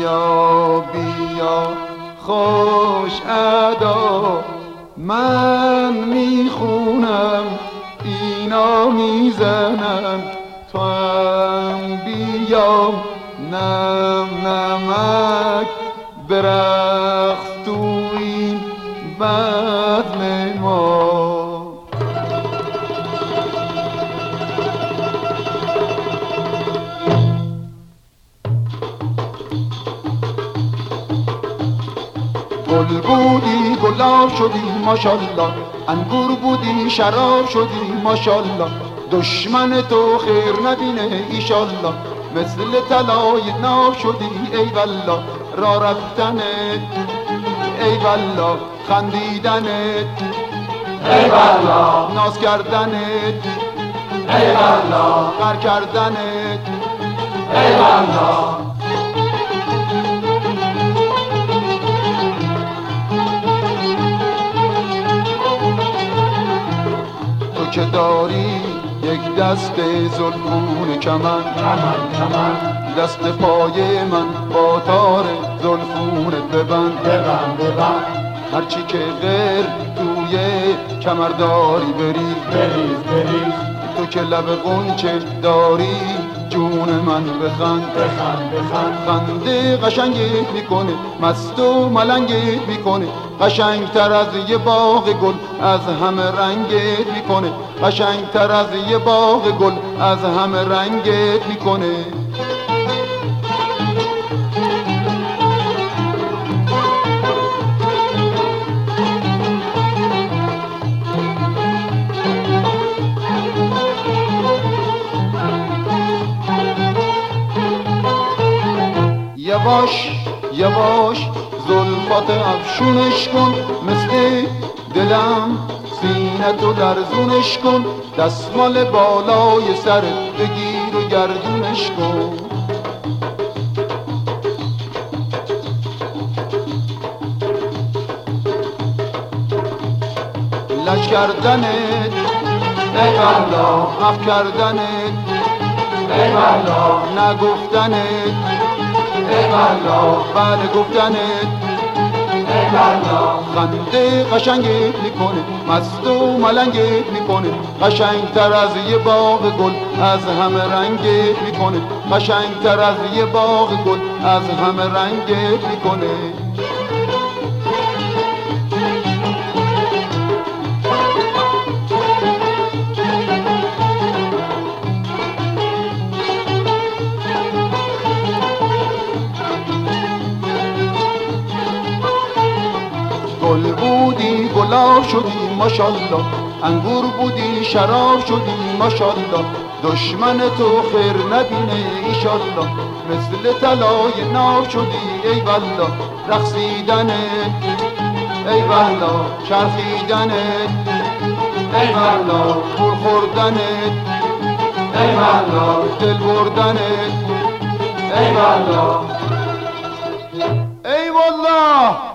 بیا بیا خوش ادا، من میخونم اینا میزنن، تو هم بیا نم نمک برقص تو این بزم ما. گل بودی گلاب شدی ماشالله، انگور بودی شراب شدی ماشالله، دشمن تو خیر نبینه ایشالله، مثل طلای ناب شدی ای والله، راه رفتنت ای والله، خندیدنت ای والله، ناز کردنت ای والله، غر کردنت ای والله. تو که داری یک دست زلفون کمن، دست پای من با تار زلفونت ببند، هرچی که غیر توی کمر داری بریز، تو که لب غنچه داری جون من بخند، خنده قشنگت میکنه مست و ملنگت میکنه، قشنگتر از یه باغ گل از همه رنگت میکنه، قشنگتر از یه باغ گل از همه رنگت میکنه. یواش یواش زلفات افشونش کن، مثل دلم سینتو لرزونش کن، دستمال بالای سر بگیر و گردونش کن. لج کردنت ای والله، اف کردنت ای والله، نگفتنت ای والله، بله گفتنت ای والله، خنده قشنگت میکنه مست و ملنگت میکنه، قشنگتر از یه باغ گل از همه رنگت میکنه، قشنگتر از یه باغ گل از همه رنگت میکنه. گل بودی گلاب شدی ماشالله، انگور بودی شراب شدی ماشالله، دشمن تو خیر نبینه ایشالله، مثل طلای ناب شدی ای والله، رقصیدنت ای والله، چرخیدنت ای والله، پول خوردنت ای والله، دل بردنت ای والله ای والله.